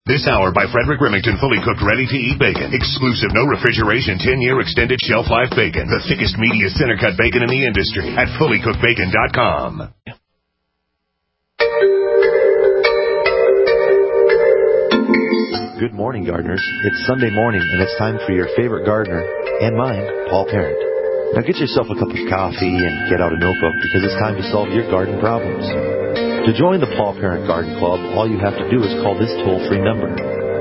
This hour by Frederick Remington, fully cooked, ready-to-eat bacon. Exclusive, no refrigeration, 10-year extended shelf life bacon. The thickest, meatiest center-cut bacon in the industry at fullycookedbacon.com. Good morning, gardeners. It's Sunday morning, and it's time for your favorite gardener, and mine, Paul Parent. Now get yourself a cup of coffee and get out a notebook because it's time to solve your garden problems. To join the Paul Parent Garden Club, all you have to do is call this toll-free number,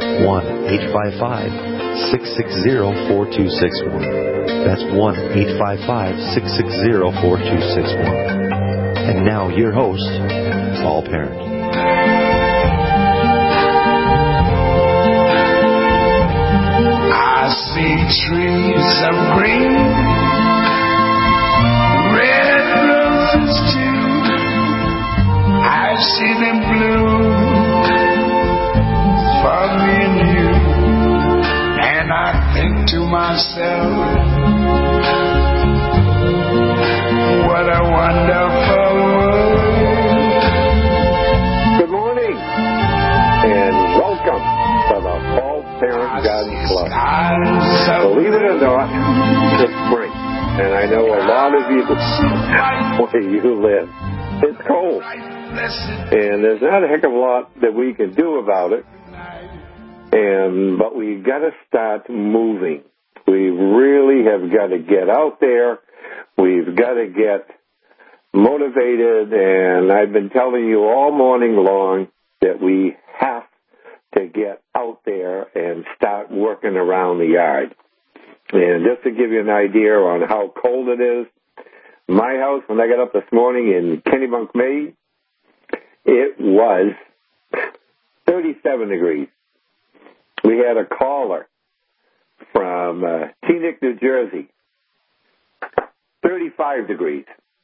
1-855-660-4261. That's 1-855-660-4261. And now your host, Paul Parent. I see trees of green, red roses too. I see them bloom for me and you. And I think to myself, what a wonderful world. Good morning and welcome to the Paul Parent Garden Club. Believe it or not, it's spring, and I know a lot of you where you live, it's cold, and there's not a heck of a lot that we can do about it. But we've got to start moving. We really have got to get out there. We've got to get motivated, and I've been telling you all morning long that we have to get out there and start working around the yard. And just to give you an idea on how cold it is, my house, when I got up this morning in Kennebunk, Maine, it was 37 degrees. We had a caller from Teaneck, New Jersey, 35 degrees.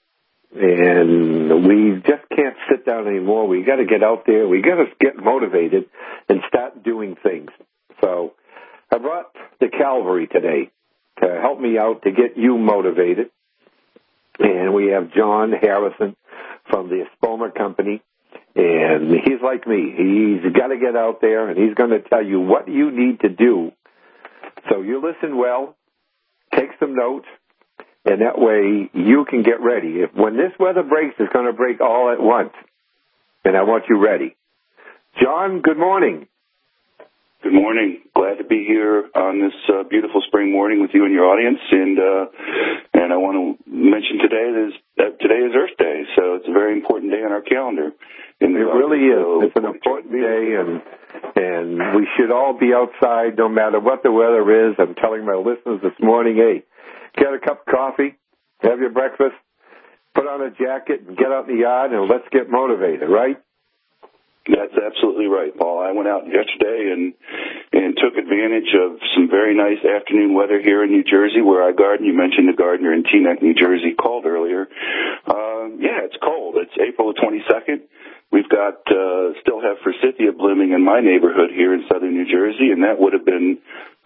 And we just can't sit down anymore. We got to get out there. We got to get motivated and start doing things. So I brought the cavalry today to help me out to get you motivated. And we have John Harrison from the Espoma Company. And he's like me. He's got to get out there, and he's going to tell you what you need to do. So you listen well, take some notes, and that way you can get ready. When this weather breaks, it's going to break all at once, and I want you ready. John, good morning. Good morning. Glad to be here on this beautiful spring morning with you and your audience. And I want to mention today is Earth Day, so it's a very important day on our calendar. It really is. It's an important day, and we should all be outside no matter what the weather is. I'm telling my listeners this morning, hey, get a cup of coffee, have your breakfast, put on a jacket, and get out in the yard, and let's get motivated, right? That's absolutely right, Paul. I went out yesterday and took advantage of some very nice afternoon weather here in New Jersey where I garden. You mentioned the gardener in Teaneck, New Jersey, called earlier. It's cold. It's April the 22nd. We've got still have forsythia blooming in my neighborhood here in southern New Jersey, and that would have been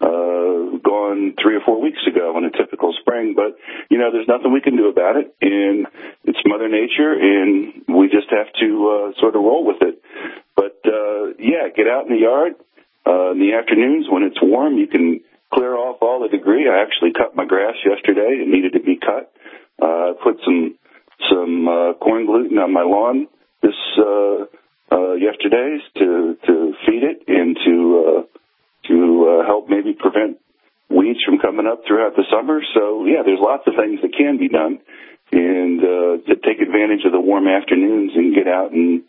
gone 3 or 4 weeks ago in a typical spring. But, there's nothing we can do about it, and it's Mother Nature, and we just have to sort of roll with it. But, get out in the yard. In the afternoons when it's warm, you can clear off all the debris. I actually cut my grass yesterday. It needed to be cut. I put some corn gluten on my lawn this yesterday to feed it and to help maybe prevent weeds from coming up throughout the summer. So, there's lots of things that can be done, and to take advantage of the warm afternoons and get out and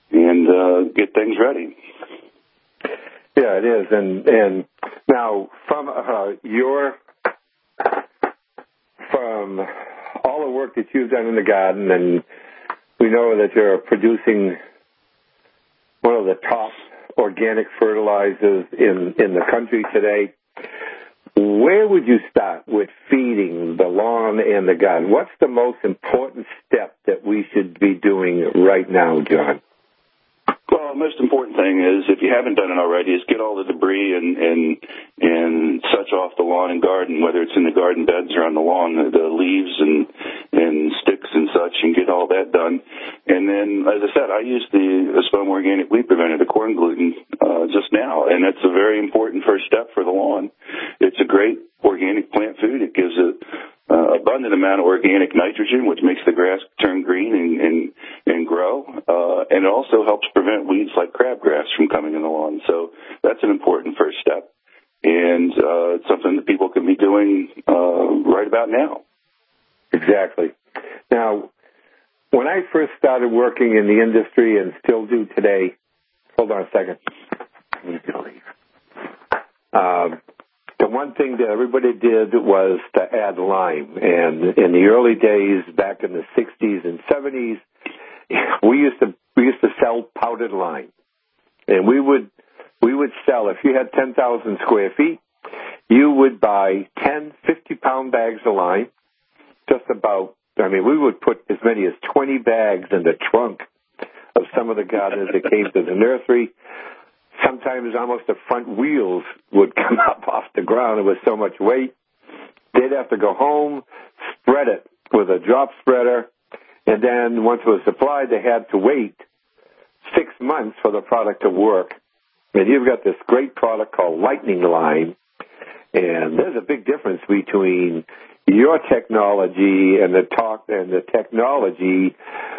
get things ready. Yeah, it is. And now from all the work that you've done in the garden, and we know that you're producing one of the top organic fertilizers in the country today. Where would you start with feeding the lawn and the garden? What's the most important step that we should be doing right now, John? Well, the most important thing is, if you haven't done it already, is get all the debris and such off the lawn and garden, whether it's in the garden beds or on the lawn, the leaves and sticks and such and get all that done. And then, as I said, I use the Asperm Organic Weed Preventer, the corn gluten, just now, and it's a very important first step for the lawn. It's a great organic plant food. It gives an abundant amount of organic nitrogen, which makes the grass turn green and grow, and it also helps prevent weeds like crabgrass from coming in the lawn. So that's an important first step, and it's something that people can be doing right about now. Exactly. Now, when I first started working in the industry and still do today, hold on a second. The one thing that everybody did was to add lime. And in the early days, back in the 60s and 70s, we used to sell powdered lime. And we would sell, if you had 10,000 square feet, you would buy 10 50-pound bags of lime. We would put as many as 20 bags in the trunk of some of the gardeners that came to the nursery. Sometimes almost the front wheels would come up off the ground. It was so much weight. They'd have to go home, spread it with a drop spreader, and then once it was supplied, they had to wait 6 months for the product to work. And you've got this great product called Lightning Lime, and there's a big difference between your technology and the technology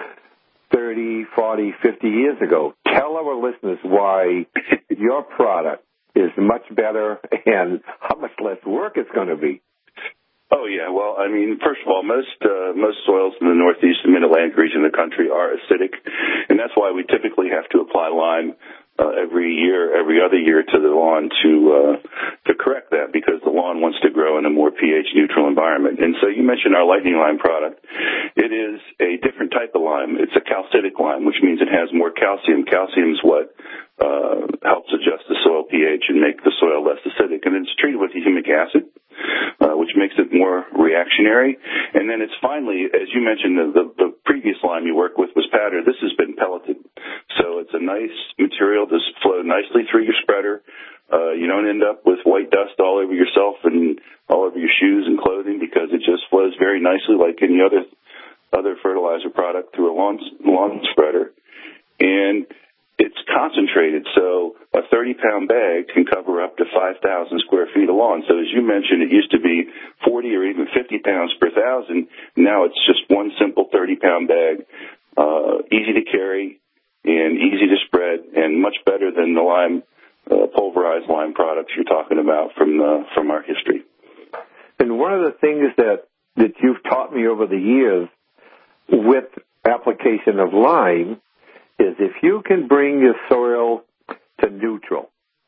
30, 40, 50 years ago. Tell our listeners why your product is much better and how much less work it's going to be. Oh, yeah. Well, first of all, most soils in the Northeast and Mid-Atlantic region of the country are acidic, and that's why we typically have to apply lime every other year to the lawn to correct that, because the lawn wants to grow in a more pH neutral environment. And so you mentioned our Lightning Lime product. It is a different type of lime. It's a calcitic lime, which means it has more calcium. Calcium is what helps adjust the soil pH and make the soil less acidic. And it's treated with humic acid, which makes it more reactionary. And then it's finally, as you mentioned, the previous lime you worked with was powder. This has been pelleted. So it's a nice material to flow nicely through your spreader. You don't end up with white dust all over yourself and all over your shoes and clothing, because it just flows very nicely like any other fertilizer product through a lawn spreader. And it's concentrated, so a 30-pound bag can cover up to 5,000 square feet of lawn. So as you mentioned, it used to be 40 or even 50 pounds per thousand. Now it's just one simple 30-pound bag, easy to carry and easy to spread, and much better than the lime, pulverized lime products you're talking about from our history. And one of the things that you've taught me over the years with application of lime is if you can bring your soil to neutral,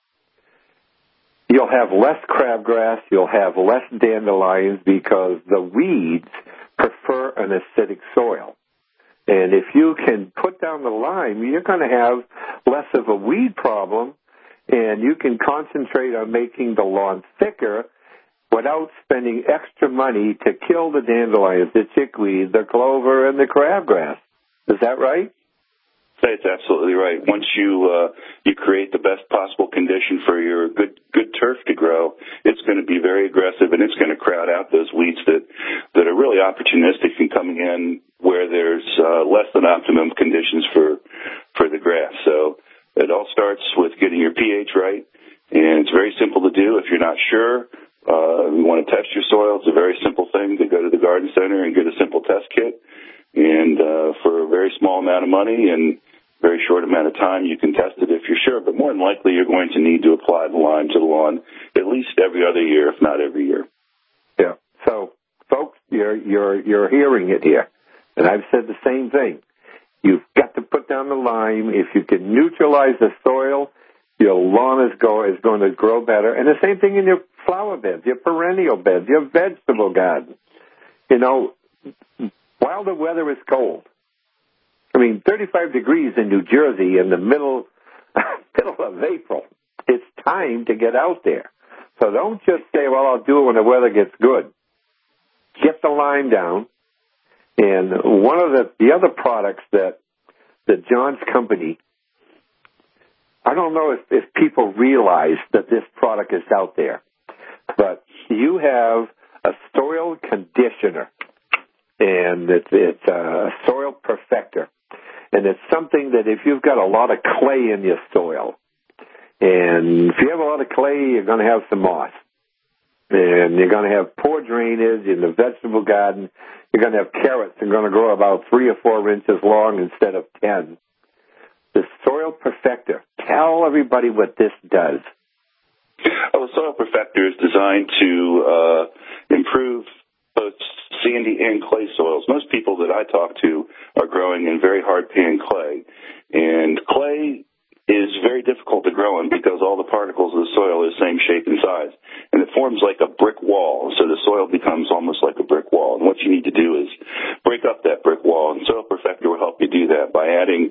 you'll have less crabgrass, you'll have less dandelions, because the weeds prefer an acidic soil. And if you can put down the lime, you're going to have less of a weed problem, and you can concentrate on making the lawn thicker without spending extra money to kill the dandelions, the chickweed, the clover, and the crabgrass. Is that right? That's absolutely right. Once you create the best possible condition for your good turf to grow, it's going to be very aggressive, and it's going to crowd out those weeds that are really opportunistic and coming in where there's less than optimum conditions for the grass. So it all starts with getting your pH right, and it's very simple to do. If you're not sure, you want to test your soil, it's a very simple thing to go to the garden center and get a simple test kit, and for a very small amount of money and very short amount of time, you can test it if you're sure, but more than likely you're going to need to apply the lime to the lawn at least every other year, if not every year. Yeah. So, folks, you're hearing it here, and I've said the same thing. You've got to put down the lime. If you can neutralize the soil, your lawn is going to grow better. And the same thing in your flower beds, your perennial beds, your vegetable garden. You know, while the weather is cold, 35 degrees in New Jersey in the middle of April. It's time to get out there. So don't just say, well, I'll do it when the weather gets good. Get the lime down. And one of the other products that John's company, I don't know if people realize that this product is out there, but you have a soil conditioner. and it's a soil perfector. And it's something that if you've got a lot of clay in your soil, and if you have a lot of clay, you're going to have some moss. And you're going to have poor drainage in the vegetable garden. You're going to have carrots that are going to grow about 3 or 4 inches long instead of 10. The Soil Perfector. Tell everybody what this does. Well, the Soil Perfector is designed to improve both sandy and clay soils. Most people that I talk to are growing in very hard-paying clay. And clay is very difficult to grow in because all the particles of the soil are the same shape and size. And it forms like a brick wall, so the soil becomes almost like a brick wall. And what you need to do is break up that brick wall, and Soil Perfector will help you do that by adding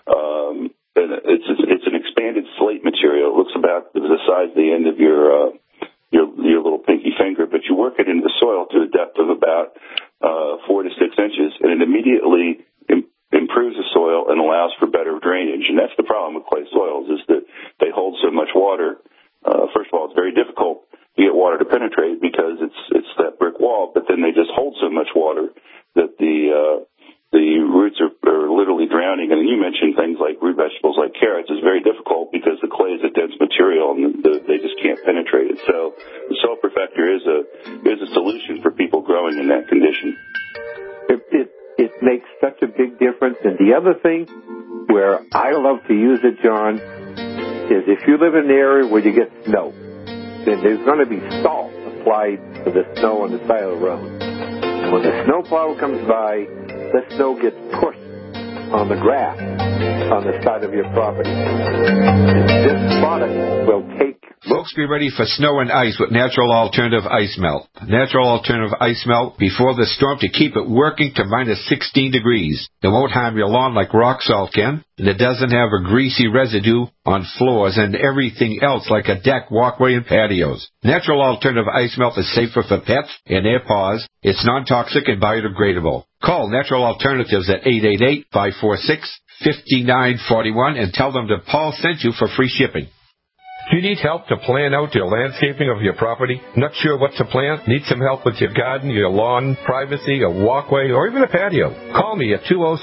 it's an expanded slate material. It looks about the size of the end of your little pinky finger, but you work it into the soil to a depth of about 4 to 6 inches, and it immediately improves the soil and allows for better drainage. And that's the problem with clay soils, is that they hold so much water. First of all, it's very difficult to get water to penetrate because it's that brick wall, but then they just hold so much water that the roots are literally drowning. And you mentioned things like root vegetables like carrots is very difficult because the clay is a dense material and they just can't penetrate it. So the Soil Perfector is a solution for people growing in that condition. It makes such a big difference. And the other thing where I love to use it, John, is if you live in an area where you get snow, then there's going to be salt applied to the snow on the side of the road. And when the snowplow comes by, the snow gets pushed on the grass on the side of your property. And this product will take... Folks, be ready for snow and ice with Natural Alternative Ice Melt. Natural Alternative Ice Melt before the storm to keep it working to minus 16 degrees. It won't harm your lawn like rock salt can, and it doesn't have a greasy residue on floors and everything else like a deck, walkway, and patios. Natural Alternative Ice Melt is safer for pets and their paws. It's non-toxic and biodegradable. Call Natural Alternatives at 888-546-5941 and tell them that Paul sent you for free shipping. Do you need help to plan out your landscaping of your property? Not sure what to plant? Need some help with your garden, your lawn, privacy, a walkway, or even a patio? Call me at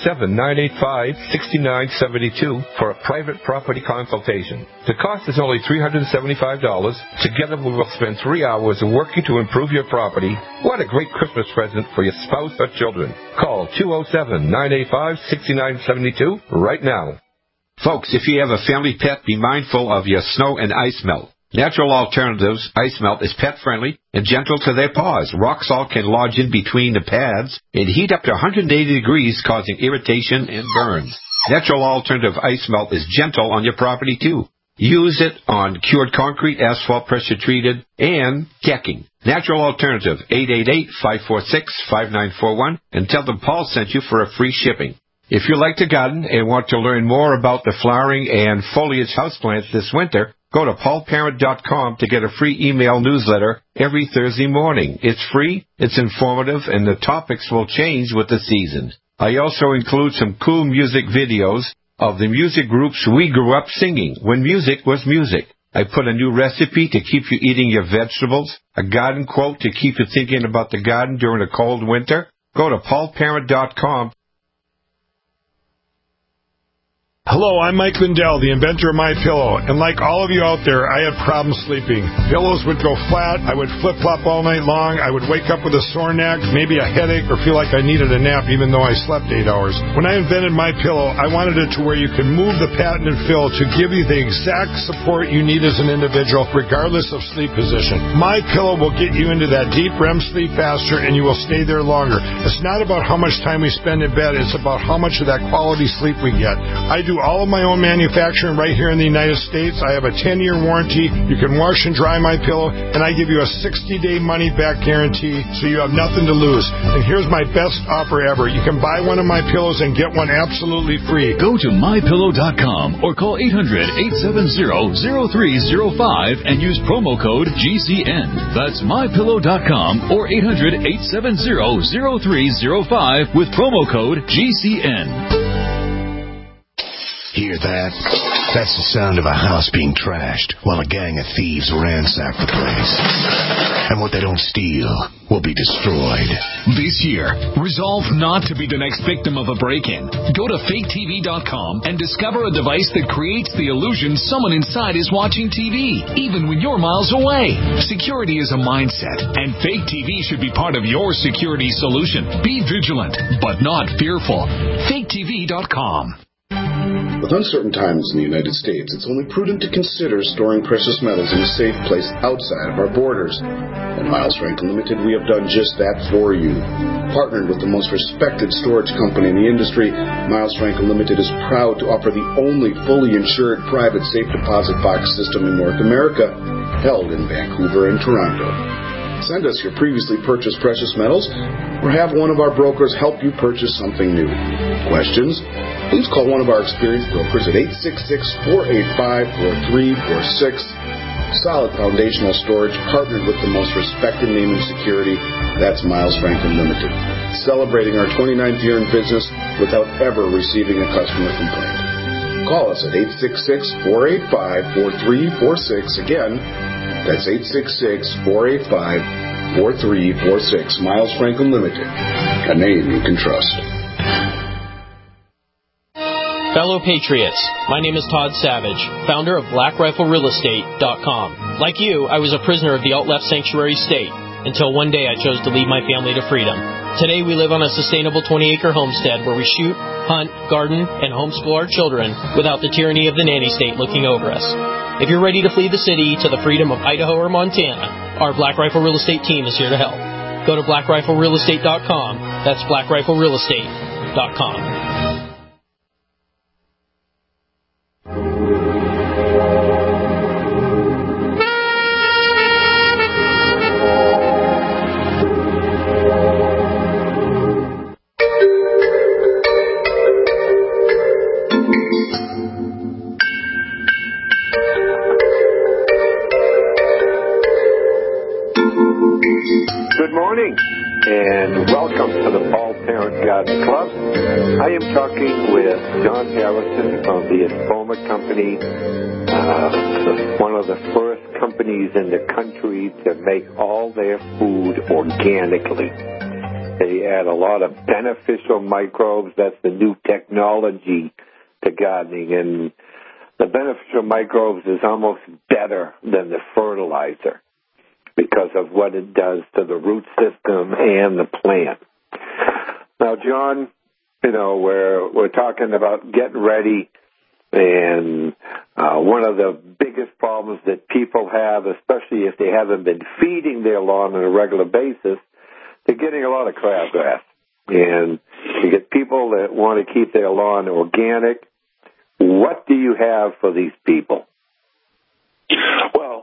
207-985-6972 for a private property consultation. The cost is only $375. Together we will spend 3 hours working to improve your property. What a great Christmas present for your spouse or children. Call 207-985-6972 right now. Folks, if you have a family pet, be mindful of your snow and ice melt. Natural Alternatives Ice Melt is pet-friendly and gentle to their paws. Rock salt can lodge in between the pads and heat up to 180 degrees, causing irritation and burns. Natural Alternative Ice Melt is gentle on your property, too. Use it on cured concrete, asphalt, pressure-treated, and decking. Natural Alternative, 888-546-5941, and tell them Paul sent you for a free shipping. If you like to garden and want to learn more about the flowering and foliage houseplants this winter, go to paulparent.com to get a free email newsletter every Thursday morning. It's free, it's informative, and the topics will change with the season. I also include some cool music videos of the music groups we grew up singing when music was music. I put a new recipe to keep you eating your vegetables, a garden quote to keep you thinking about the garden during a cold winter. Go to paulparent.com. Hello, I'm Mike Lindell, the inventor of MyPillow, and like all of you out there, I had problems sleeping. Pillows would go flat, I would flip-flop all night long, I would wake up with a sore neck, maybe a headache, or feel like I needed a nap even though I slept 8 hours. When I invented MyPillow, I wanted it to where you can move the patented fill to give you the exact support you need as an individual, regardless of sleep position. MyPillow will get you into that deep REM sleep faster, and you will stay there longer. It's not about how much time we spend in bed, it's about how much of that quality sleep we get. I do all of my own manufacturing right here in the United States. I have a 10-year warranty. You can wash and dry my pillow, and I give you a 60-day money-back guarantee, so you have nothing to lose. And here's my best offer ever. You can buy one of my pillows and get one absolutely free. Go to MyPillow.com or call 800-870-0305 and use promo code GCN. That's MyPillow.com or 800-870-0305 with promo code GCN. Hear that? That's the sound of a house being trashed while a gang of thieves ransack the place. And what they don't steal will be destroyed. This year, resolve not to be the next victim of a break-in. Go to faketv.com and discover a device that creates the illusion someone inside is watching TV, even when you're miles away. Security is a mindset, and Fake TV should be part of your security solution. Be vigilant, but not fearful. faketv.com. With uncertain times in the United States, it's only prudent to consider storing precious metals in a safe place outside of our borders. At Miles Franklin Limited, we have done just that for you. Partnered with the most respected storage company in the industry, Miles Franklin Limited is proud to offer the only fully insured private safe deposit box system in North America, held in Vancouver and Toronto. Send us your previously purchased precious metals, or have one of our brokers help you purchase something new. Questions? Please call one of our experienced brokers at 866-485-4346. Solid foundational storage partnered with the most respected name in security. That's Miles Franklin Limited. Celebrating our 29th year in business without ever receiving a customer complaint. Call us at 866-485-4346. Again, that's 866-485-4346. Miles Franklin Limited, a name you can trust. Fellow Patriots, my name is Todd Savage, founder of BlackRifleRealEstate.com. Like you, I was a prisoner of the alt-left sanctuary state until one day I chose to lead my family to freedom. Today we live on a sustainable 20-acre homestead where we shoot, hunt, garden, and homeschool our children without the tyranny of the nanny state looking over us. If you're ready to flee the city to the freedom of Idaho or Montana, our Black Rifle Real Estate team is here to help. Go to BlackRifleRealEstate.com. That's BlackRifleRealEstate.com. And welcome to the Paul Parent Garden Club. I am talking with John Harrison from the Espoma Company, one of the first companies in the country to make all their food organically. They add a lot of beneficial microbes. That's the new technology to gardening. And the beneficial microbes is almost better than the fertilizer, because of what it does to the root system and the plant. Now, John, we're talking about getting ready, and one of the biggest problems that people have, especially if they haven't been feeding their lawn on a regular basis, they're getting a lot of crabgrass. And you get people that want to keep their lawn organic. What do you have for these people? Well,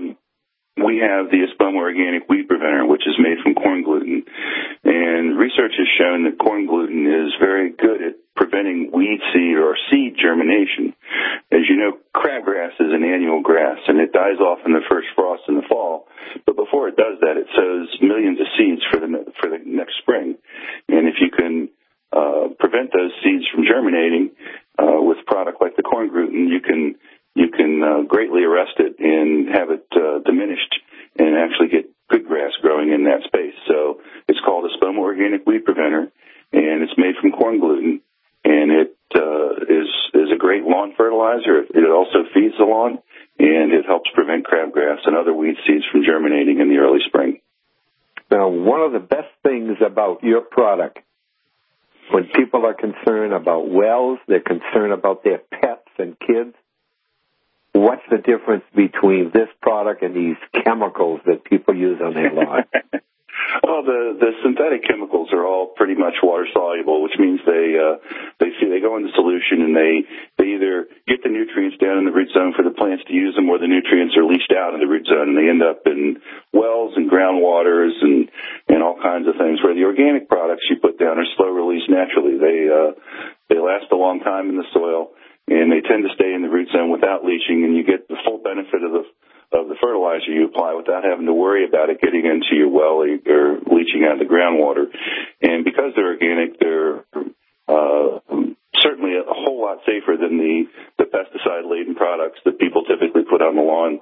we have the Espoma Organic Weed Preventer, which is made from corn gluten. And research has shown that corn gluten is very good at preventing weed seed or seed germination. As you know, crabgrass is an annual grass, and it dies off in the first frost in the fall. But before it does that, it sows millions of seeds for the next spring. And if you can prevent those seeds from germinating with a product like the corn gluten, you can greatly arrest it and have it diminished and actually get good grass growing in that space. So it's called Espoma Organic Weed Preventer, and it's made from corn gluten, and it is a great lawn fertilizer. It also feeds the lawn, and it helps prevent crabgrass and other weed seeds from germinating in the early spring. Now, one of the best things about your product, when people are concerned about wells, they're concerned about their pets and kids, what's the difference between this product and these chemicals that people use on their lawn? Well, the synthetic chemicals are all pretty much water soluble, which means they go into solution, and they either get the nutrients down in the root zone for the plants to use them, or the nutrients are leached out in the root zone, and they end up in wells and groundwaters and all kinds of things. Where the organic products you put down are slow release naturally. They last a long time in the soil, and they tend to stay in the root zone without leaching, and you get the full benefit of the fertilizer you apply without having to worry about it getting into your well or leaching out of the groundwater. And because they're organic, they're certainly certainly a whole lot safer than the pesticide-laden products that people typically put on the lawn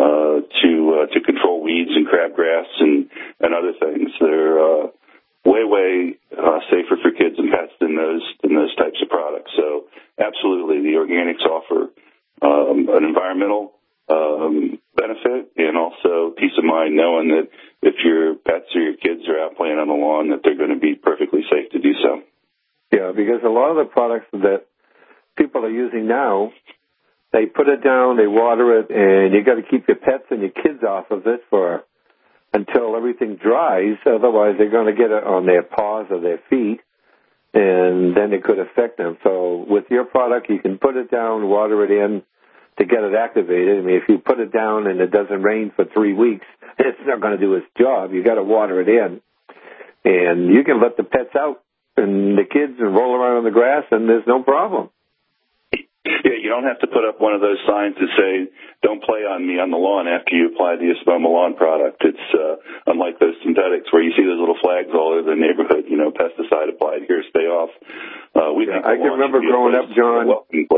to control weeds and crabgrass and other things. They're way safer for kids and pets than those types of products. So absolutely, the organics offer an environmental benefit and also peace of mind knowing that if your pets or your kids are out playing on the lawn, that they're going to be perfectly safe to do so. Yeah, because a lot of the products that people are using now, they put it down, they water it, and you got to keep your pets and your kids off of it until everything dries. Otherwise, they're going to get it on their paws or their feet, and then it could affect them. So with your product, you can put it down, water it in to get it activated. I mean, if you put it down and it doesn't rain for 3 weeks, it's not going to do its job. You got to water it in, and you can let the pets out and the kids and roll around on the grass, and there's no problem. Yeah, you don't have to put up one of those signs that say, "Don't play on me on the lawn after you apply the Espoma lawn product." It's unlike those synthetics where you see those little flags all over the neighborhood, pesticide applied here, stay off. I can remember growing up, John.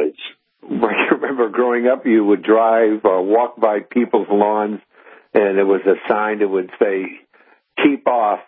I remember growing up, you would drive or walk by people's lawns, and there was a sign that would say, "Keep off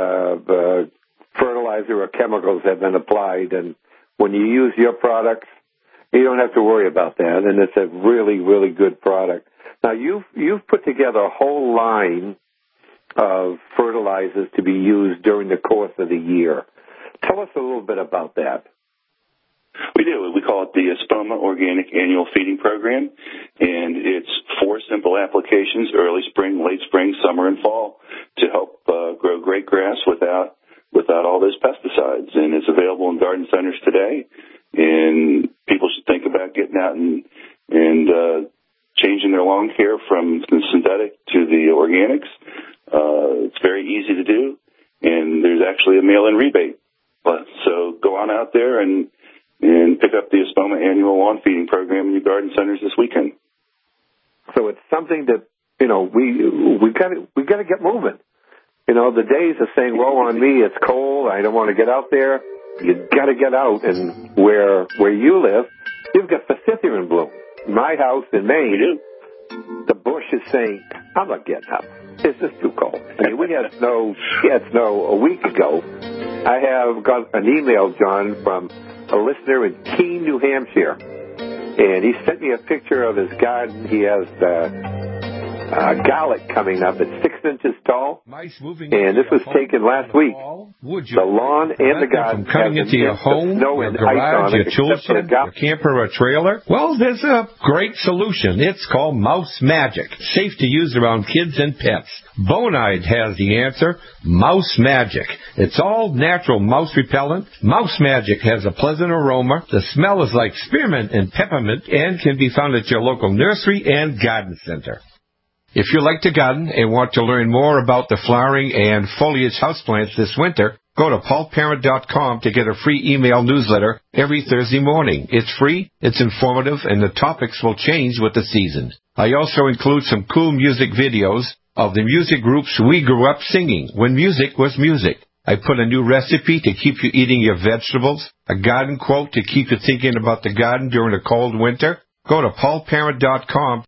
fertilizer or chemicals have been applied." And when you use your products, you don't have to worry about that, and it's a really, really good product. Now, you've put together a whole line of fertilizers to be used during the course of the year. Tell us a little bit about that. We do. We call it the Espoma Organic Annual Feeding Program, and it's 4 simple applications: early spring, late spring, summer, and fall, to help grow great grass without all those pesticides. And it's available in garden centers today. And people should think about getting out and changing their lawn care from the synthetic to the organics. It's very easy to do, and there's actually a mail-in rebate. So go on out there and pick up the Espoma Annual Lawn Feeding Program in your garden centers this weekend. So it's something that we got to get moving. The days of saying, "Woe on me, it's cold, I don't want to get out there." You got to get out, and where you live, you've got forsythia in bloom. My house in Maine, the bush is saying, "I'm not getting up. This is too cold." I mean, we had snow a week ago. I have got an email, John, from a listener in Keene, New Hampshire, and he sent me a picture of his garden. He has garlic coming up. It's 6 inches tall, and this was taken last week. The lawn and the garden from cutting into your home, your garage, your tool shed, your camper or trailer. Well, there's a great solution. It's called Mouse Magic. Safe to use around kids and pets. Bonide has the answer. Mouse Magic. It's all natural mouse repellent. Mouse Magic has a pleasant aroma. The smell is like spearmint and peppermint and can be found at your local nursery and garden center. If you like to garden and want to learn more about the flowering and foliage houseplants this winter, go to paulparent.com to get a free email newsletter every Thursday morning. It's free, it's informative, and the topics will change with the season. I also include some cool music videos of the music groups we grew up singing when music was music. I put a new recipe to keep you eating your vegetables, a garden quote to keep you thinking about the garden during a cold winter. Go to paulparent.com.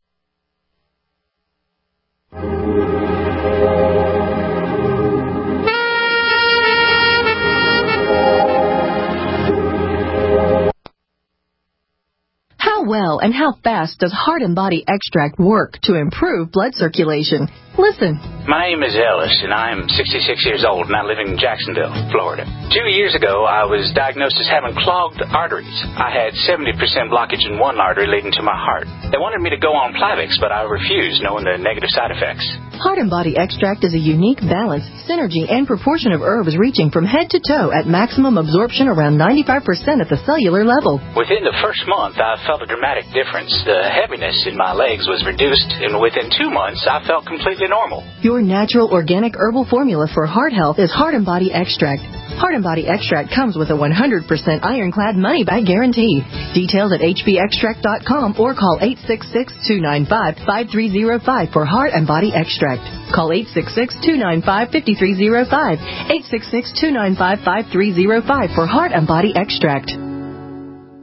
How well and how fast does Heart and Body Extract work to improve blood circulation? Listen. My name is Ellis, and I am 66 years old, and I live in Jacksonville, Florida. 2 years ago, I was diagnosed as having clogged arteries. I had 70% blockage in one artery leading to my heart. They wanted me to go on Plavix, but I refused, knowing the negative side effects. Heart and Body Extract is a unique balance, synergy, and proportion of herbs reaching from head to toe at maximum absorption around 95% at the cellular level. Within the first month, I felt a dramatic difference. The heaviness in my legs was reduced, and within 2 months, I felt completely normal. Your natural organic herbal formula for heart health is Heart and Body Extract. Heart and Body Extract comes with a 100% ironclad money-back guarantee. Details at hbextract.com or call 866-295-5305 for Heart and Body Extract. Call 866-295-5305. 866-295-5305 for Heart and Body Extract.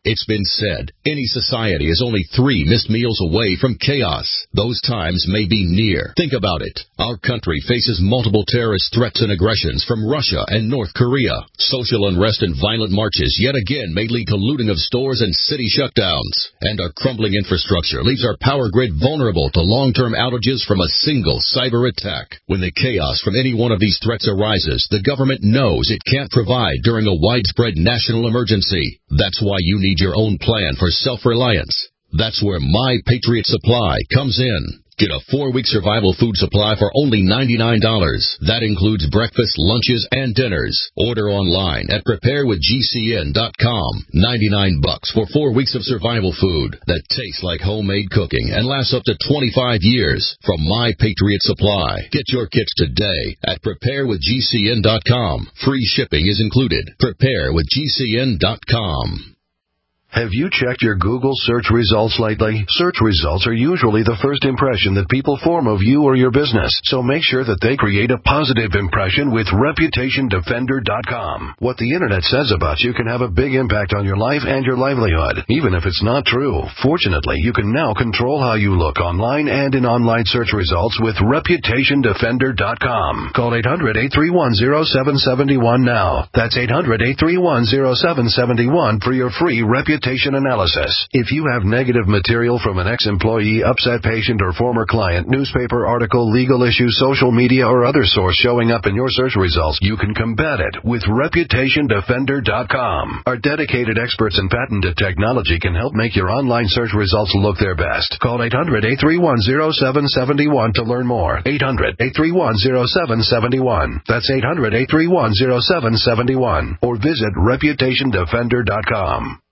It's been said, any society is only 3 missed meals away from chaos. Those times may be near. Think about it. Our country faces multiple terrorist threats and aggressions from Russia and North Korea. Social unrest and violent marches yet again may lead to looting of stores and city shutdowns. And our crumbling infrastructure leaves our power grid vulnerable to long-term outages from a single cyber attack. When the chaos from any one of these threats arises, the government knows it can't provide during a widespread national emergency. That's why you need your own plan for self-reliance. That's where My Patriot Supply comes in. Get a 4-week survival food supply for only $99. That includes breakfast, lunches, and dinners. Order online at preparewithgcn.com. $99 for 4 weeks of survival food that tastes like homemade cooking and lasts up to 25 years from My Patriot Supply. Get your kits today at preparewithgcn.com. Free shipping is included. Preparewithgcn.com. Have you checked your Google search results lately? Search results are usually the first impression that people form of you or your business, so make sure that they create a positive impression with ReputationDefender.com. What the Internet says about you can have a big impact on your life and your livelihood, even if it's not true. Fortunately, you can now control how you look online and in online search results with ReputationDefender.com. Call 800-831-0771 now. That's 800-831-0771 for your free reputation analysis. If you have negative material from an ex-employee, upset patient, or former client, newspaper article, legal issue, social media, or other source showing up in your search results, you can combat it with ReputationDefender.com. Our dedicated experts in patented technology can help make your online search results look their best. Call 800-831-0771 to learn more. 800-831-0771. That's 800-831-0771. Or visit ReputationDefender.com.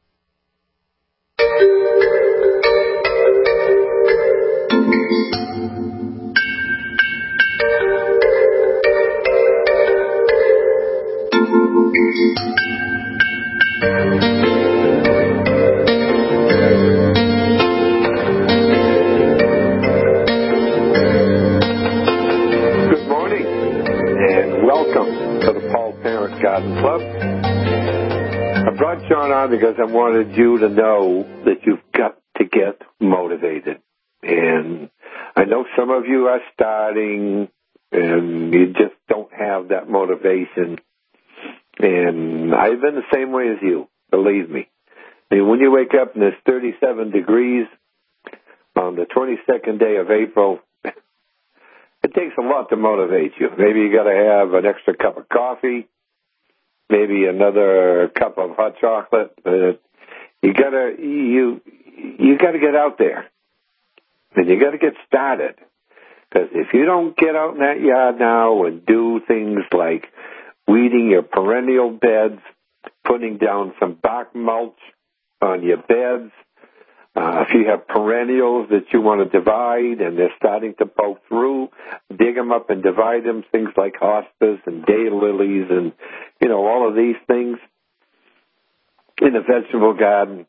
Good morning, and welcome to the Paul Parent Garden Club. I brought John on because I wanted you to know that you've got to get motivated. And I know some of you are starting and you just don't have that motivation. And I've been the same way as you, believe me. I mean, when you wake up and it's 37 degrees on the 22nd day of April, it takes a lot to motivate you. Maybe you got to have an extra cup of coffee, maybe another cup of hot chocolate. You got to get out there, and you got to get started. Because if you don't get out in that yard now and do things like weeding your perennial beds, putting down some bark mulch on your beds, if you have perennials that you want to divide and they're starting to poke through, dig them up and divide them, things like hostas and daylilies and, all of these things. In the vegetable garden,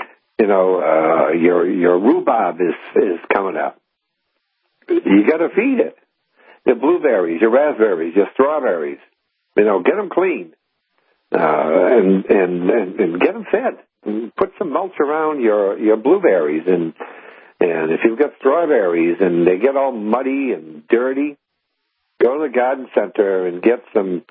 your rhubarb is coming up. You got to feed it. Your blueberries, your raspberries, your strawberries, get them clean and get them fed. Put some mulch around your blueberries, and if you've got strawberries and they get all muddy and dirty, go to the garden center and get some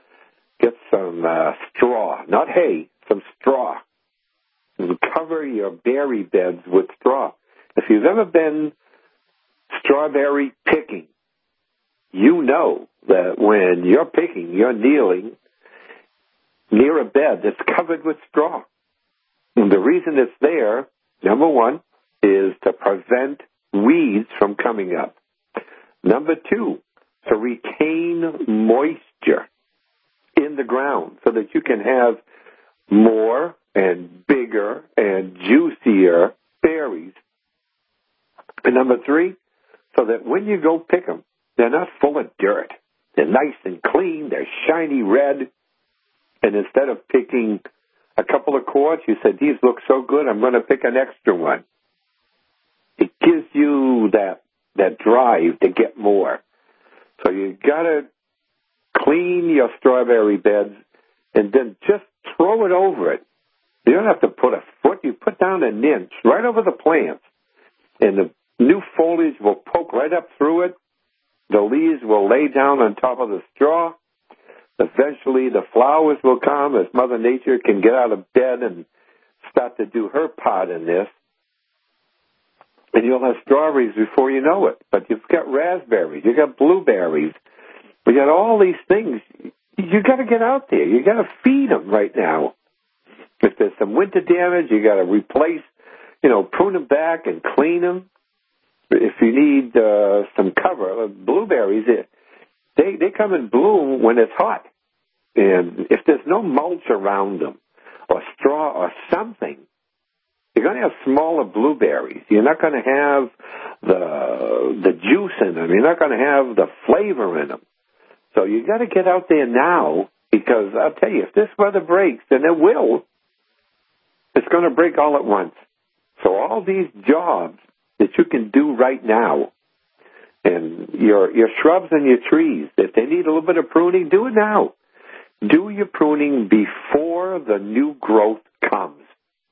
straw, not hay, some straw, and cover your berry beds with straw. If you've ever been strawberry picking, you know that when you're picking, you're kneeling near a bed that's covered with straw. And the reason it's there, number one, is to prevent weeds from coming up. Number two, to retain moisture in the ground so that you can have more and bigger and juicier berries. And number three, so that when you go pick them, they're not full of dirt. They're nice and clean. They're shiny red. And instead of picking a couple of quarts, you said, these look so good, I'm going to pick an extra one. It gives you that drive to get more. So you got to clean your strawberry beds and then just throw it over it. You don't have to put a foot put down an inch right over the plants, and the new foliage will poke right up through it. The leaves will lay down on top of the straw. Eventually, the flowers will come as Mother Nature can get out of bed and start to do her part in this. And you'll have strawberries before you know it. But you've got raspberries, you've got blueberries, you got all these things. You got to get out there. You got to feed them right now. If there's some winter damage, you got to replace, prune them back and clean them. If you need some cover, blueberries, they come in bloom when it's hot. And if there's no mulch around them or straw or something, you're going to have smaller blueberries. You're not going to have the juice in them. You're not going to have the flavor in them. So you got to get out there now, because I'll tell you, if this weather breaks, and it will, it's going to break all at once. So all these jobs that you can do right now, and your shrubs and your trees, if they need a little bit of pruning, do it now. Do your pruning before the new growth comes.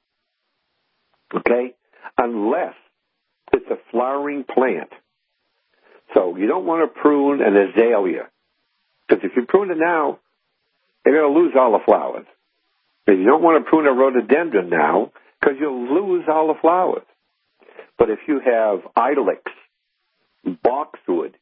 Okay? Unless it's a flowering plant. So you don't want to prune an azalea. Because if you prune it now, you're going to lose all the flowers. And you don't want to prune a rhododendron now, because you'll lose all the flowers. But if you have ilex, boxwood,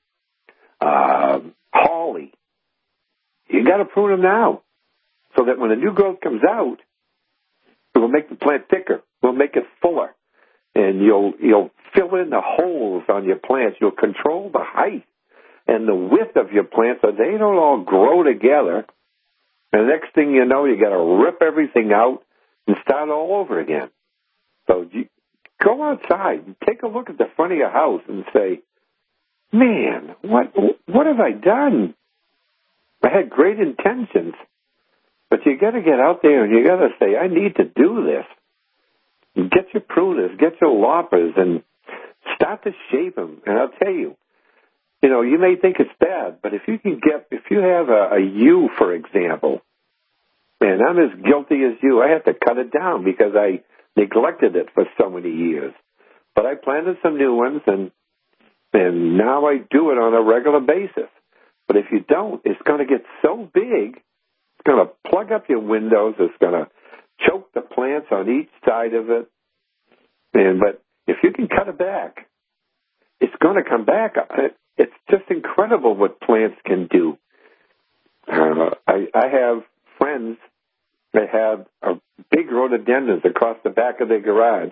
holly, you got to prune them now, so that when a new growth comes out, it will make the plant thicker, it will make it fuller, and you'll fill in the holes on your plants. You'll control the height and the width of your plants so they don't all grow together. And the next thing you know, you got to rip everything out and start all over again. So you go outside and take a look at the front of your house and say, man, what have I done? I had great intentions, but you got to get out there and you got to say, I need to do this. Get your pruners, get your loppers, and start to shape them. And I'll tell you, you may think it's bad, but if you have a yew, for example, and I'm as guilty as you, I have to cut it down because I neglected it for so many years. But I planted some new ones, and now I do it on a regular basis. But if you don't, it's going to get so big, it's going to plug up your windows, it's going to choke the plants on each side of it. But if you can cut it back, it's going to come back. It's just incredible what plants can do. I have friends that have big rhododendrons across the back of their garage.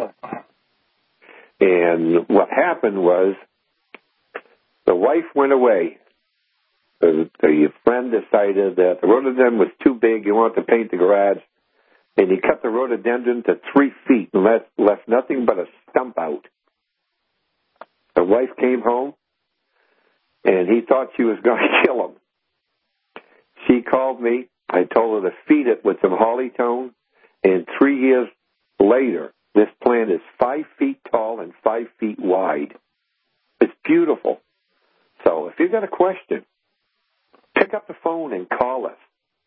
And what happened was the wife went away. The friend decided that the rhododendron was too big. He wanted to paint the garage. And he cut the rhododendron to 3 feet and left nothing but a stump out. The wife came home, and he thought she was going to kill him. She called me. I told her to feed it with some hollytone, and 3 years later, this plant is 5 feet tall and 5 feet wide. It's beautiful. So if you've got a question, pick up the phone and call us.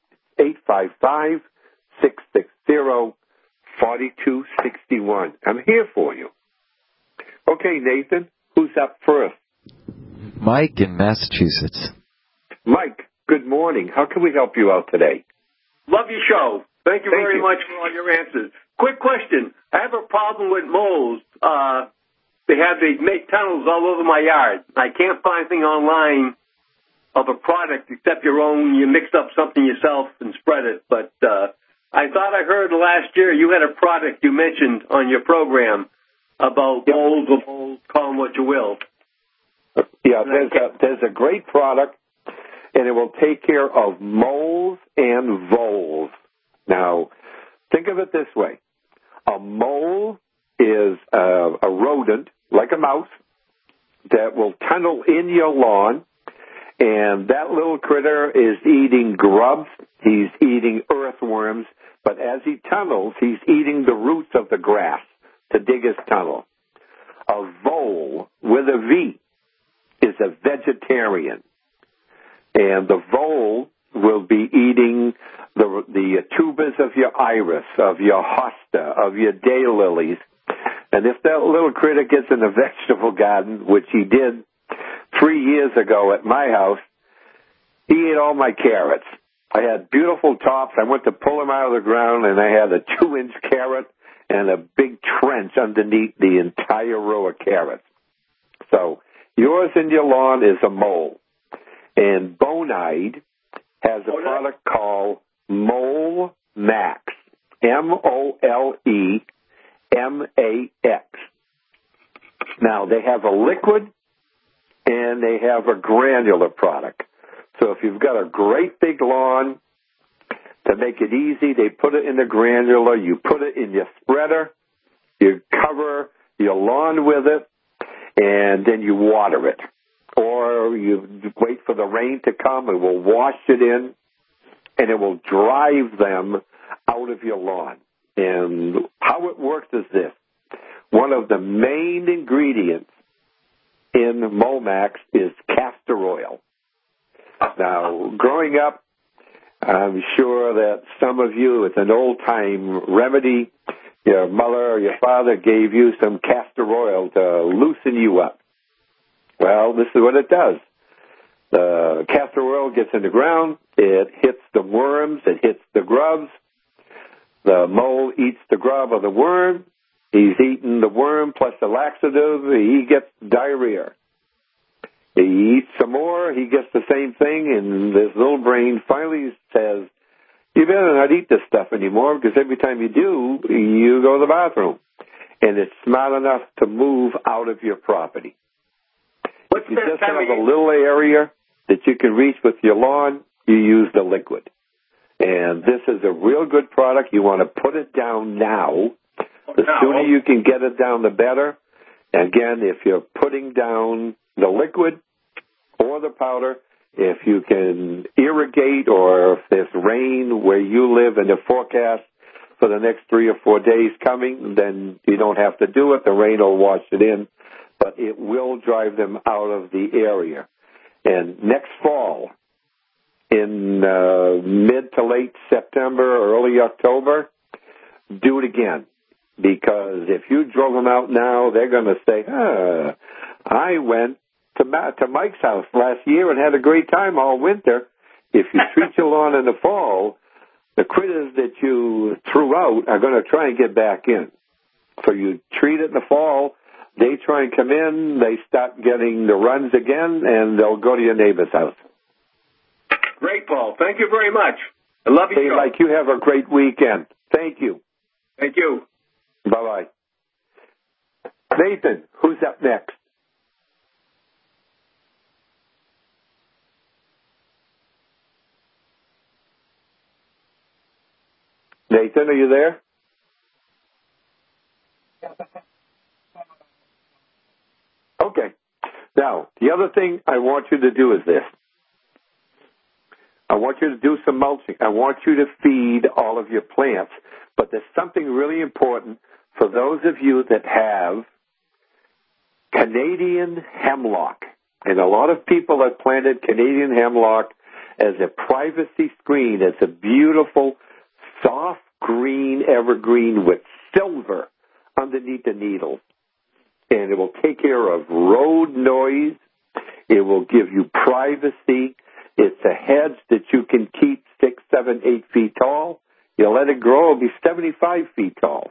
855-660-4261. I'm here for you. Okay, Nathan, who's up first? Mike in Massachusetts. Mike, good morning. How can we help you out today? Love your show. Thank you very much for all your answers. Quick question. I have a problem with moles. They make tunnels all over my yard. I can't find anything online of a product except your own. You mix up something yourself and spread it. But I thought I heard last year you had a product you mentioned on your program about moles or moles, call them what you will. Yeah, there's a great product, and it will take care of moles and voles. Now, think of it this way. A mole is a rodent, like a mouse, that will tunnel in your lawn, and that little critter is eating grubs. He's eating earthworms, but as he tunnels, he's eating the roots of the grass to dig his tunnel. A vole, with a V, is a vegetarian. And the vole will be eating the tubers of your iris, of your hosta, of your daylilies. And if that little critter gets in the vegetable garden, which he did 3 years ago at my house, he ate all my carrots. I had beautiful tops. I went to pull them out of the ground, and I had a 2-inch carrot and a big trench underneath the entire row of carrots. So yours in your lawn is a mole. And Bonide has a product called Mole Max, MOLEMAX. Now, they have a liquid and they have a granular product. So if you've got a great big lawn, to make it easy, they put it in the granular. You put it in your spreader. You cover your lawn with it, and then you water it. Or you wait for the rain to come. It will wash it in, and it will drive them out of your lawn. And how it works is this. One of the main ingredients in Momax is castor oil. Now, growing up, I'm sure that some of you, it's an old-time remedy. Your mother or your father gave you some castor oil to loosen you up. Well, this is what it does. The castor oil gets in the ground. It hits the worms. It hits the grubs. The mole eats the grub of the worm. He's eaten the worm plus the laxative. He gets diarrhea. He eats some more. He gets the same thing, and his little brain finally says, you better not eat this stuff anymore, because every time you do, you go to the bathroom. And it's smart enough to move out of your property. If you just have a little area that you can reach with your lawn, you use the liquid. And this is a real good product. You want to put it down now. The sooner you can get it down, the better. Again, if you're putting down the liquid or the powder, if you can irrigate or if there's rain where you live in the forecast for the next 3 or 4 days coming, then you don't have to do it. The rain will wash it in, but it will drive them out of the area. And next fall, in mid to late September, early October, do it again. Because if you drove them out now, they're going to say, I went to Mike's house last year and had a great time all winter. If you treat your lawn in the fall, the critters that you threw out are going to try and get back in. So you treat it in the fall, they try and come in, they start getting the runs again, and they'll go to your neighbor's house. Great, Paul. Thank you very much. I love you. Hey, Mike, you have a great weekend. Thank you. Thank you. Bye-bye. Nathan, who's up next? Nathan, are you there? Okay. Now, the other thing I want you to do is this. I want you to do some mulching. I want you to feed all of your plants. But there's something really important for those of you that have Canadian hemlock. And a lot of people have planted Canadian hemlock as a privacy screen. It's a beautiful, soft green evergreen with silver underneath the needles. And it will take care of road noise. It will give you privacy. It's a hedge that you can keep 6, 7, 8 feet tall. You let it grow, it'll be 75 feet tall.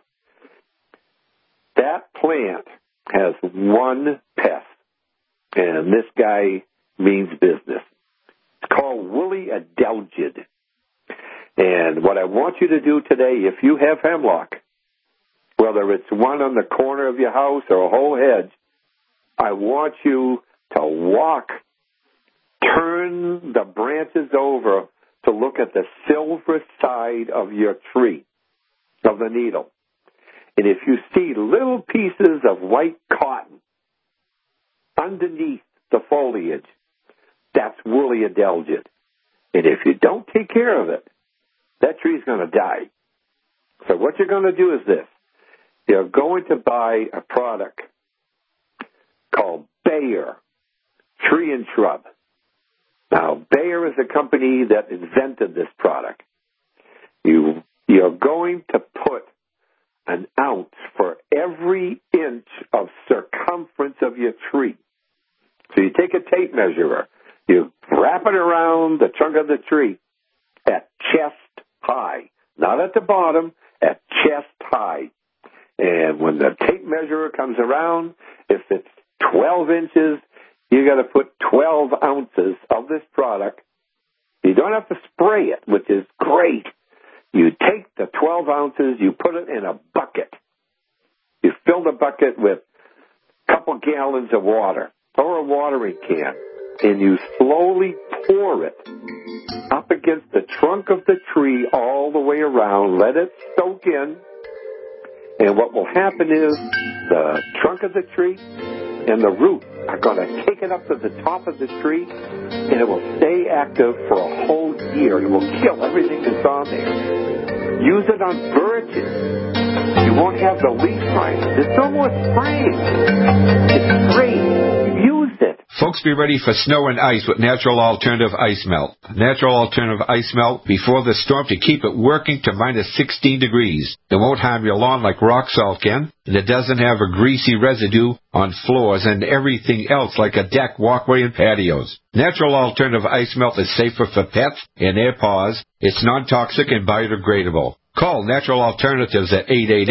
That plant has one pest, and this guy means business. It's called woolly adelgid. And what I want you to do today, if you have hemlock, whether it's one on the corner of your house or a whole hedge, I want you to walk, turn the branches over to look at the silver side of your tree, of the needle. And if you see little pieces of white cotton underneath the foliage, that's woolly adelgid. And if you don't take care of it, that tree's going to die. So what you're going to do is this. You're going to buy a product called Bayer Tree and Shrub. Now, Bayer is a company that invented this product. You're going to put an ounce for every inch of circumference of your tree. So you take a tape measure, you wrap it around the trunk of the tree at chest high, not at the bottom, at chest high. And when the tape measure comes around, if it's 12 inches, you got to put 12 ounces of this product. You don't have to spray it, which is great. You take the 12 ounces, you put it in a bucket. You fill the bucket with a couple gallons of water or a watering can, and you slowly pour it up against the trunk of the tree all the way around. Let it soak in. And what will happen is the trunk of the tree and the roots are going to take it up to the top of the tree, and it will stay active for a whole year. It will kill everything that's on there. Use it on birches. You won't have the leaf lines. There's no more spraying. It's free. Use it. Folks, be ready for snow and ice with Natural Alternative Ice Melt. Natural Alternative Ice Melt before the storm to keep it working to minus 16 degrees. It won't harm your lawn like rock salt can, and it doesn't have a greasy residue on floors and everything else like a deck, walkway, and patios. Natural Alternative Ice Melt is safer for pets and their paws. It's non-toxic and biodegradable. Call Natural Alternatives at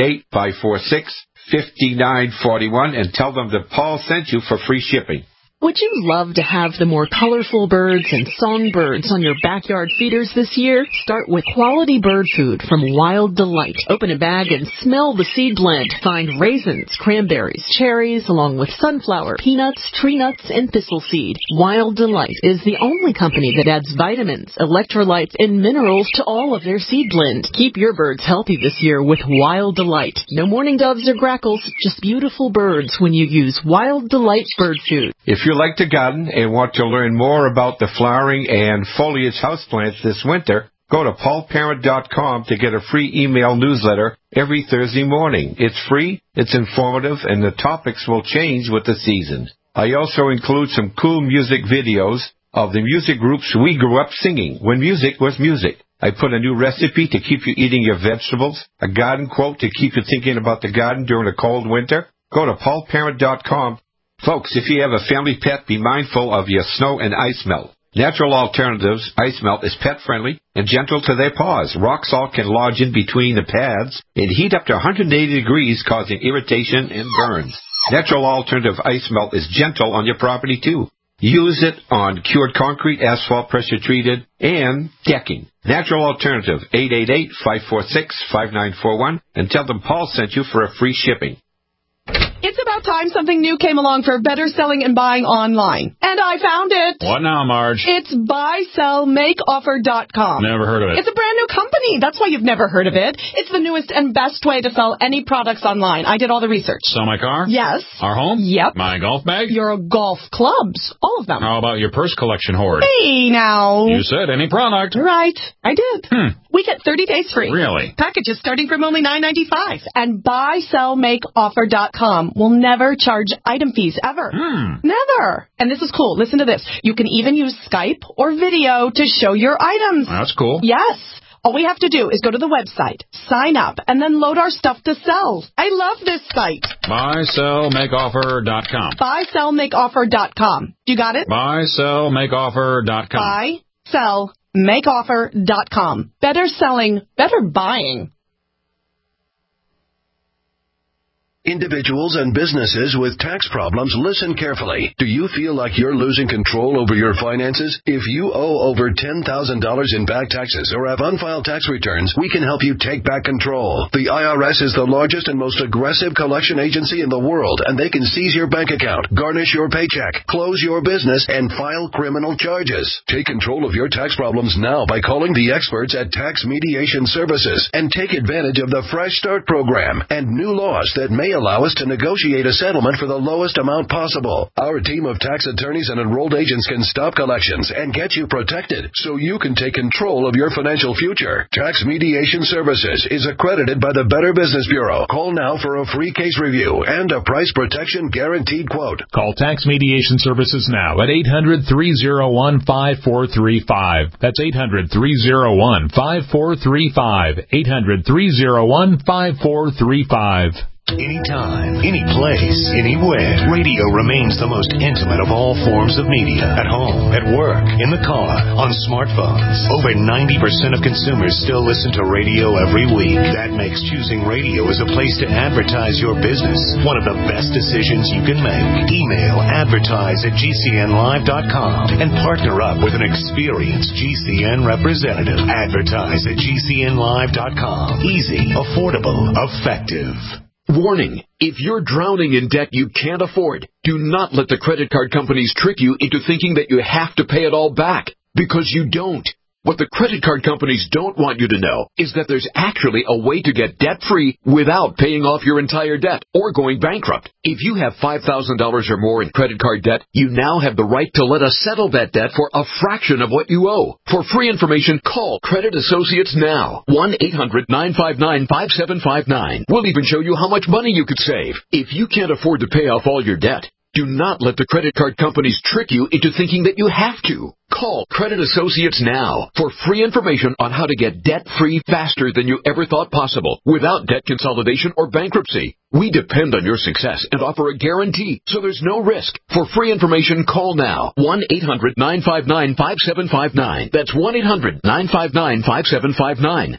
888-546-5941 and tell them that Paul sent you for free shipping. Would you love to have the more colorful birds and songbirds on your backyard feeders this year? Start with quality bird food from Wild Delight. Open a bag and smell the seed blend. Find raisins, cranberries, cherries, along with sunflower, peanuts, tree nuts, and thistle seed. Wild Delight is the only company that adds vitamins, electrolytes, and minerals to all of their seed blend. Keep your birds healthy this year with Wild Delight. No mourning doves or grackles, just beautiful birds when you use Wild Delight bird food. If you like to garden and want to learn more about the flowering and foliage houseplants this winter, go to paulparent.com to get a free email newsletter every Thursday morning. It's free, it's informative, and the topics will change with the season. I also include some cool music videos of the music groups we grew up singing when music was music. I put a new recipe to keep you eating your vegetables, a garden quote to keep you thinking about the garden during a cold winter. Go to paulparent.com. Folks, if you have a family pet, be mindful of your snow and ice melt. Natural Alternatives Ice Melt is pet-friendly and gentle to their paws. Rock salt can lodge in between the pads and heat up to 180 degrees, causing irritation and burns. Natural Alternative Ice Melt is gentle on your property, too. Use it on cured concrete, asphalt, pressure-treated, and decking. Natural Alternative, 888-546-5941, and tell them Paul sent you for a free shipping. It's about time something new came along for better selling and buying online. And I found it. What now, Marge? It's buysellmakeoffer.com. Never heard of it. It's a brand new company. That's why you've never heard of it. It's the newest and best way to sell any products online. I did all the research. Sell my car? Yes. Our home? Yep. My golf bag? Your golf clubs. All of them. How about your purse collection hoard? Hey, now. You said any product. Right. I did. We get 30 days free. Really? Packages starting from only $9.95. And buysellmakeoffer.com will never charge item fees ever. Never. And this is cool. Listen to this. You can even use Skype or video to show your items. That's cool. Yes. All we have to do is go to the website, sign up, and then load our stuff to sell. I love this site. Buysellmakeoffer.com. Buysellmakeoffer.com. You got it? Buysellmakeoffer.com. Buysellmakeoffer.com. Better selling, better buying. Individuals and businesses with tax problems, listen carefully. Do you feel like you're losing control over your finances? If you owe over $10,000 in back taxes or have unfiled tax returns, we can help you take back control. The IRS is the largest and most aggressive collection agency in the world, and they can seize your bank account, garnish your paycheck, close your business, and file criminal charges. Take control of your tax problems now by calling the experts at Tax Mediation Services and take advantage of the Fresh Start program and new laws that may allow us to negotiate a settlement for the lowest amount possible. Our team of tax attorneys and enrolled agents can stop collections and get you protected so you can take control of your financial future. Tax Mediation Services is accredited by the Better Business Bureau. Call now for a free case review and a price protection guaranteed quote. Call Tax Mediation Services now at 800-301-5435. That's 800-301-5435. 800-301-5435. Anytime, any place, anywhere. Radio remains the most intimate of all forms of media. At home, at work, in the car, on smartphones. Over 90% of consumers still listen to radio every week. That makes choosing radio as a place to advertise your business one of the best decisions you can make. Email advertise@gcnlive.com and partner up with an experienced GCN representative. Advertise@gcnlive.com. Easy, affordable, effective. Warning, if you're drowning in debt you can't afford, do not let the credit card companies trick you into thinking that you have to pay it all back, because you don't. What the credit card companies don't want you to know is that there's actually a way to get debt-free without paying off your entire debt or going bankrupt. If you have $5,000 or more in credit card debt, you now have the right to let us settle that debt for a fraction of what you owe. For free information, call Credit Associates now. 1-800-959-5759. We'll even show you how much money you could save. If you can't afford to pay off all your debt, do not let the credit card companies trick you into thinking that you have to. Call Credit Associates now for free information on how to get debt-free faster than you ever thought possible without debt consolidation or bankruptcy. We depend on your success and offer a guarantee, so there's no risk. For free information, call now. 1-800-959-5759. That's 1-800-959-5759.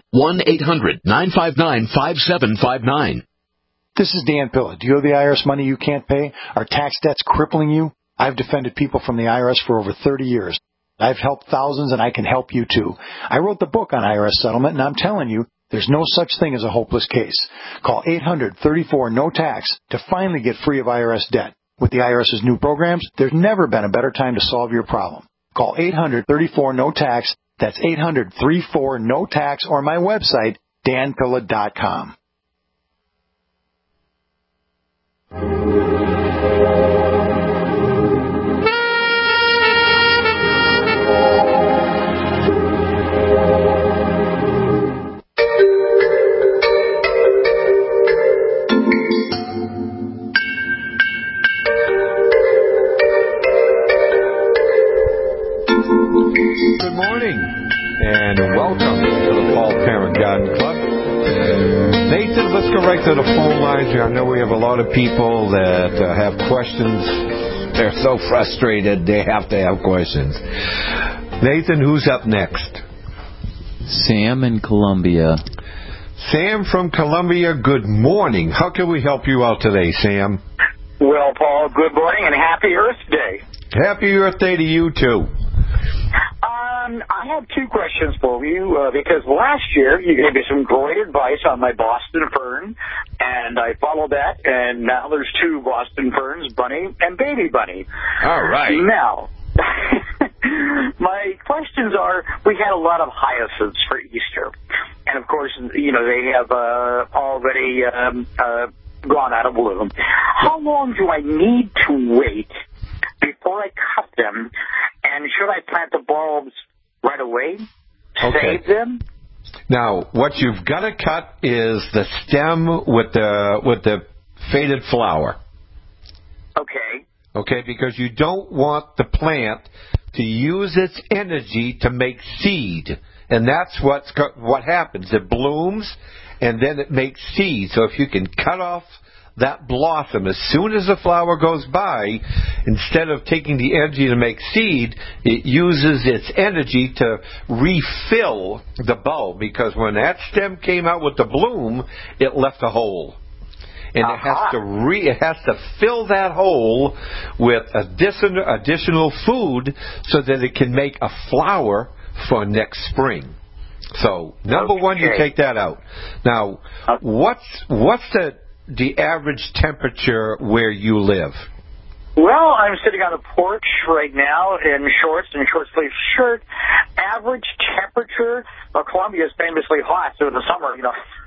1-800-959-5759. This is Dan Pilla. Do you owe the IRS money you can't pay? Are tax debts crippling you? I've defended people from the IRS for over 30 years. I've helped thousands, and I can help you too. I wrote the book on IRS settlement, and I'm telling you, there's no such thing as a hopeless case. Call 800-34-NO-TAX to finally get free of IRS debt. With the IRS's new programs, there's never been a better time to solve your problem. Call 800-34-NO-TAX. That's 800-34-NO-TAX, or my website, danpilla.com. Good morning, and welcome to the Paul Parent Garden Club. Nathan, let's go right to the phone lines. I know we have a lot of people that have questions. They're so frustrated they have to have questions. Nathan, who's up next? Sam in Columbia. Sam from Columbia, good morning. How can we help you out today, Sam? Well, Paul, good morning and happy Earth Day. Happy Earth Day to you, too. I have two questions for you, because last year you gave me some great advice on my Boston fern, and I followed that, and now there's two Boston ferns, Bunny and Baby Bunny. All right. Now, my questions are, we had a lot of hyacinths for Easter, and of course, you know, they have already gone out of bloom. How long do I need to wait before I cut them, and should I plant the bulbs right away? Okay. Save them? Now, what you've got to cut is the stem with the faded flower. Okay. Okay, because you don't want the plant to use its energy to make seed, and that's what happens. It blooms, and then it makes seed. So if you can cut off that blossom as soon as the flower goes by, instead of taking the energy to make seed, it uses its energy to refill the bulb, because when that stem came out with the bloom, it left a hole. And it has to fill that hole with additional food so that it can make a flower for next spring. So, number one, you take that out. Now, what's the average temperature where you live? Well, I'm sitting on a porch right now in shorts and short-sleeve shirt. Average temperature, well, Columbia is famously hot, so in the summer, you know,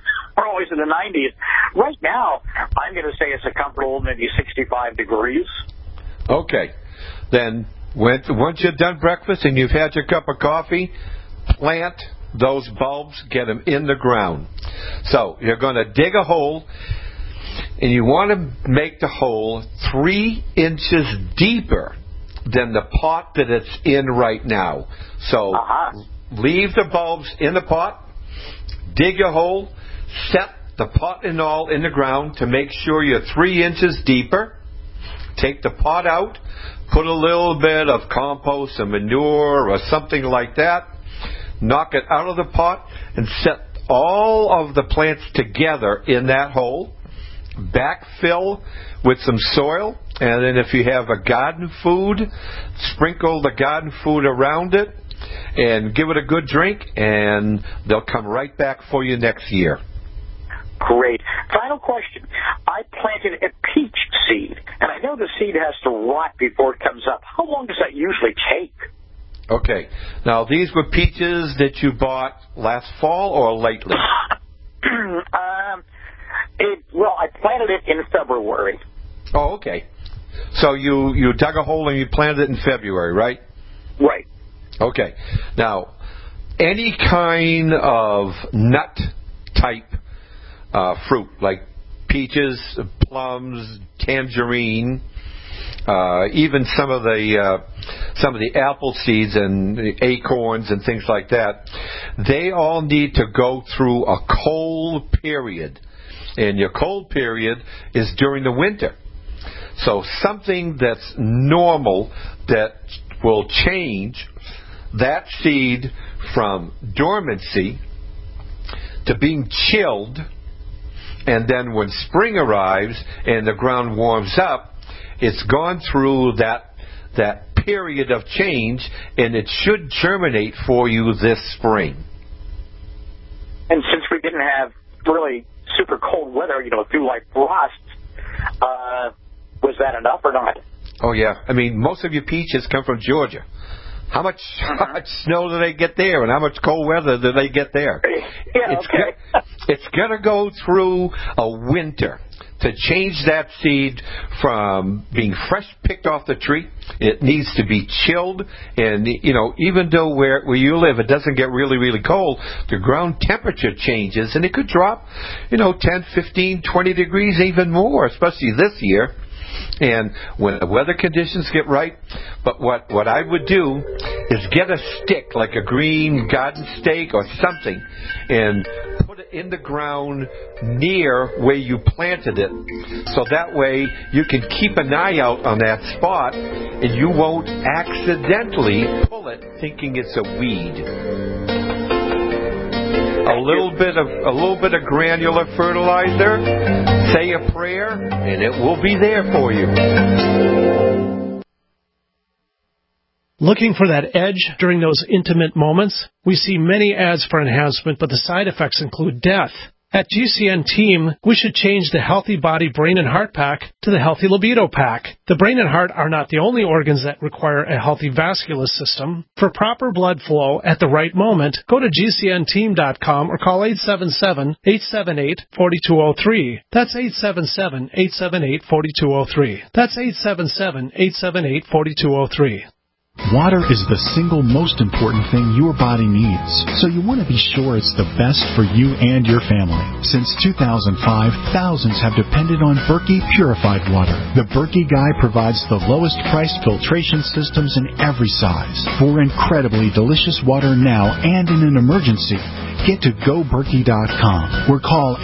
we're always in the 90s. Right now, I'm going to say it's a comfortable maybe 65 degrees. Okay. Then once you're done breakfast and you've had your cup of coffee, plant those bulbs, get them in the ground. So you're going to dig a hole, and you want to make the hole 3 inches deeper than the pot that it's in right now. So leave the bulbs in the pot, dig a hole, set the pot and all in the ground to make sure you're 3 inches deeper. Take the pot out, put a little bit of compost or manure or something like that, knock it out of the pot, and set all of the plants together in that hole. Backfill with some soil, and then if you have a garden food, sprinkle the garden food around it and give it a good drink, and they'll come right back for you next year. Great. Final question. I planted a peach seed, and I know the seed has to rot before it comes up. How long does that usually take? Okay. Now, these were peaches that you bought last fall or lately? Well, I planted it in February. Oh, okay. So you dug a hole and you planted it in February, right? Right. Okay. Now, any kind of nut-type fruit, like peaches, plums, tangerine, even some of the apple seeds and acorns and things like that, they all need to go through a cold period. And your cold period is during the winter. So something that's normal that will change that seed from dormancy to being chilled, and then when spring arrives and the ground warms up, it's gone through that period of change, and it should germinate for you this spring. And since we didn't have really super cold weather, through like frost, was that enough or not? Oh, yeah. I mean, most of your peaches come from Georgia. How much snow do they get there, and how much cold weather do they get there? Yeah, it's going to go through a winter to change that seed from being fresh picked off the tree. It needs to be chilled, and even though where you live it doesn't get really, really cold, the ground temperature changes, and it could drop 10, 15, 20 degrees, even more, especially this year. And when the weather conditions get right, but what I would do is get a stick, like a green garden stake or something, and put it in the ground near where you planted it, so that way you can keep an eye out on that spot, and you won't accidentally pull it thinking it's a weed. A little bit of granular fertilizer, say a prayer, and it will be there for you. Looking for that edge during those intimate moments? We see many ads for enhancement, but the side effects include death. At GCN Team, we should change the Healthy Body, Brain, and Heart Pack to the Healthy Libido Pack. The brain and heart are not the only organs that require a healthy vascular system. For proper blood flow at the right moment, go to GCNteam.com or call 877-878-4203. That's 877-878-4203. That's 877-878-4203. Water is the single most important thing your body needs, so you want to be sure it's the best for you and your family. Since 2005, thousands have depended on Berkey purified water. The Berkey Guy provides the lowest priced filtration systems in every size. For incredibly delicious water now and in an emergency, get to GoBerkey.com or call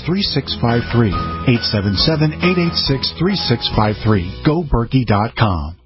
877-886-3653. 877-886-3653. GoBerkey.com.